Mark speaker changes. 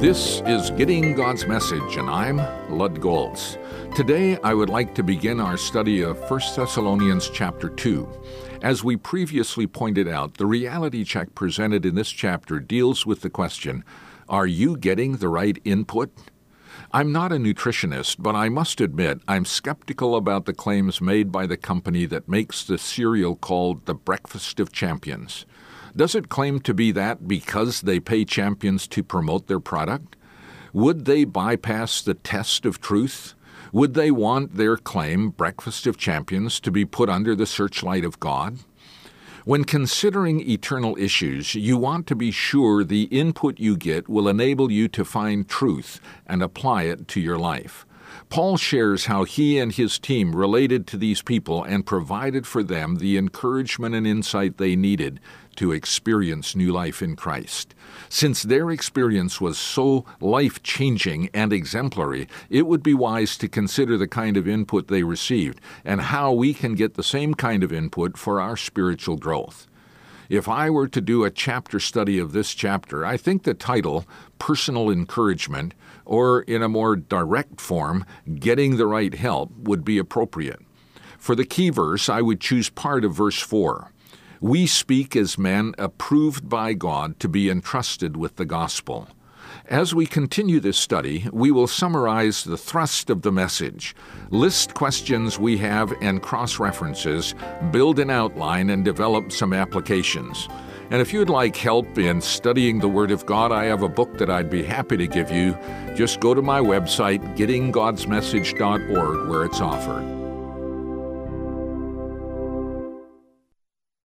Speaker 1: This is Getting God's Message, and I'm Lud Goltz. Today, I would like to begin our study of 1 Thessalonians chapter 2. As we previously pointed out, the reality check presented in this chapter deals with the question, are you getting the right input? I'm not a nutritionist, but I must admit I'm skeptical about the claims made by the company that makes the cereal called the Breakfast of Champions. Does it claim to be that because they pay champions to promote their product? Would they bypass the test of truth? Would they want their claim, Breakfast of Champions, to be put under the searchlight of God? When considering eternal issues, you want to be sure the input you get will enable you to find truth and apply it to your life. Paul shares how he and his team related to these people and provided for them the encouragement and insight they needed to experience new life in Christ. Since their experience was so life-changing and exemplary, it would be wise to consider the kind of input they received and how we can get the same kind of input for our spiritual growth. If I were to do a chapter study of this chapter, I think the title, Personal Encouragement, or in a more direct form, Getting the Right Help, would be appropriate. For the key verse, I would choose part of verse 4. We speak as men approved by God to be entrusted with the gospel. As we continue this study, we will summarize the thrust of the message, list questions we have and cross-references, build an outline, and develop some applications. And if you'd like help in studying the Word of God, I have a book that I'd be happy to give you. Just go to my website, gettinggodsmessage.org, where it's offered.